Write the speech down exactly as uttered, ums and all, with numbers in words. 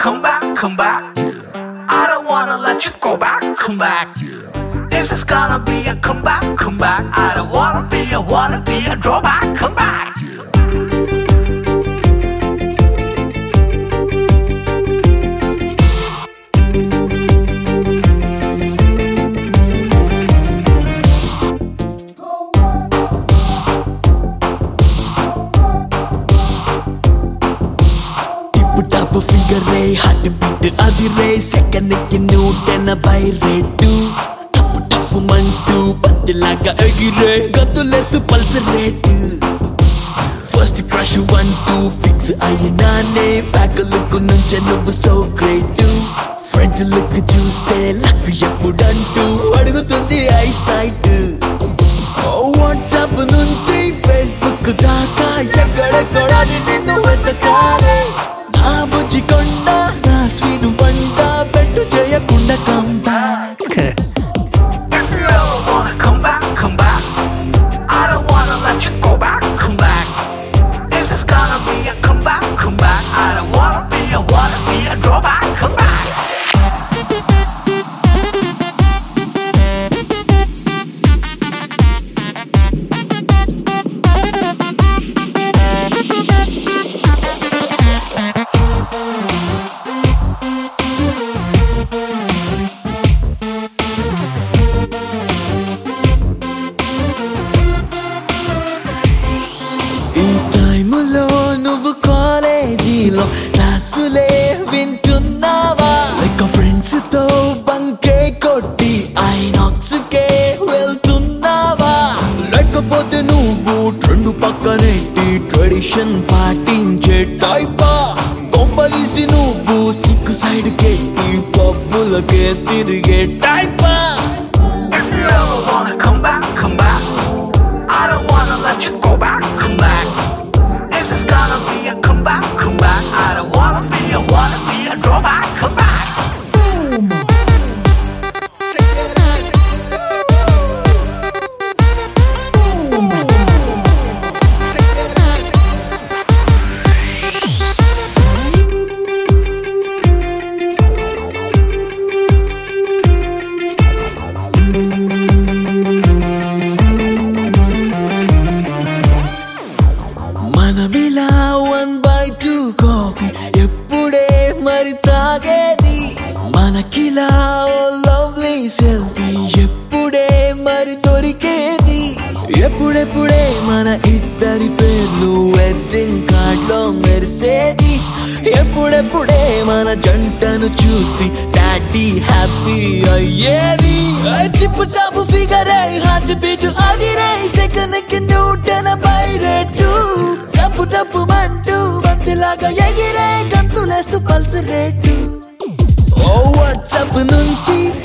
come back, come back. I don't wanna let you go back, come back. This is gonna be a comeback, come back. I don't wanna be a, wanna be a drawback, come back. Top figure ray, heart beat adi ray, second ki newton by rate. Tap tap mantu patlaga agire, gadulestu pulse rate. First crush one two fix ayinane, back look nunche nuvu so great too. Front look juice luck eppudantu adugutundi eyesight. Oh WhatsApp nunchi Facebook daaka ekkada ninnu vetakale. నా బుజ్జికొండ నా sweet వంట పెట్టు చేయకుండా come back. If you ever wanna come back, come back. I don't wanna let you go back, come back. This is gonna be a comeback, come back. I don't wanna be a, wanna be a drawback, come back. నువ్వు కాలేజీలో క్లాసులే వింటున్నావా, like friends తో బంకే కొట్టి INOX కే వెళ్తున్నావా, లేకపోతే నువ్వు trend పక్కనేటి tradition పాటించే టైపా, కొంపలీసి నువ్వు సిక్కు సైడ్ కెట్టి పబ్బులకే తిరిగే టైపా. If you ever wanna come back, come back. I don't wanna let you go back, come back. This is gonna be a comeback, come back. I don't wanna be a, wanna be a drawback, come back. మనమిలా one by two coffee ఎప్పుడే మరి తాగేది, మనకిలా oh lovely selfie ఎప్పుడే మరి దొరికేది, ఎప్పుడెప్పుడే మన ఇద్దరి పేర్లు వెడ్డింగ్ కార్డ్ లో మెరిసేది, ఎప్పుడెప్పుడే మన జంటను చూసి డాడీ హ్యాపీ అయ్యేది. Tip top figure heart beat అది రే, సెకండ్ కి న్యూటన్ బై రేటు, టప్పు టప్పు మంటూ బంతిలాగా ఎగిరే గంతులేస్తూ పల్స్ రేటు. ఓ వాట్సాప్ నుంచి